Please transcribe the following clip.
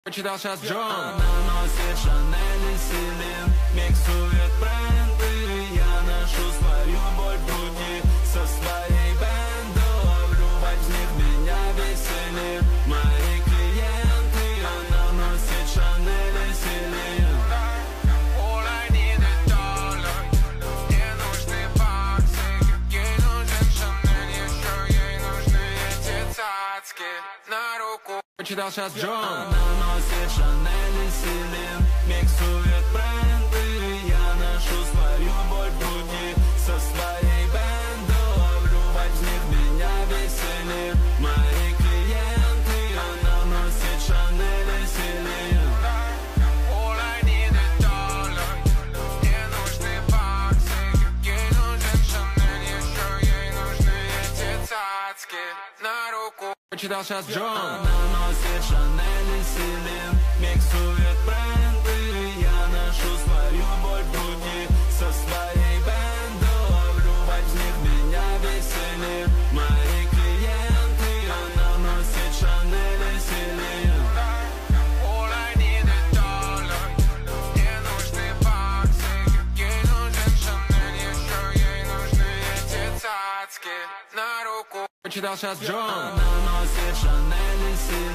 Почитал сейчас Джон. Она носит Шанель и Селин, миксует бренды. Я ношу свою боль в груди со своей бэндом. Любовь в них меня веселит. Мои клиенты, она носит Шанель и Селин. All I need is dollar. Мне нужны баксы. Ей нужен Шанель, еще ей нужны эти цацки на руку. Почитал сейчас Джон. Она носит Шанель и Селин, миксует бренды. Я ношу свою боль в груди со своей бэндом. Любовь в них меня веселит. Мои клиенты, она носит Шанель и Селин. All I need is dollar. Мне нужны баксы. Ей нужен Шанель, еще ей нужны эти цацки на руку. Почитал сейчас Джон. Она носит Шанель и Селин, миксует бренды. Я ношу свою боль в груди со своей бэндом. Любовь в них меня веселит. Мои клиенты, она носит Шанель и Селин. All I need is dollar. Мне нужны баксы. Ей нужен Шанель, еще ей нужны эти цацки на руку. Почитал сейчас Джон. Она носит Шанель и Селин.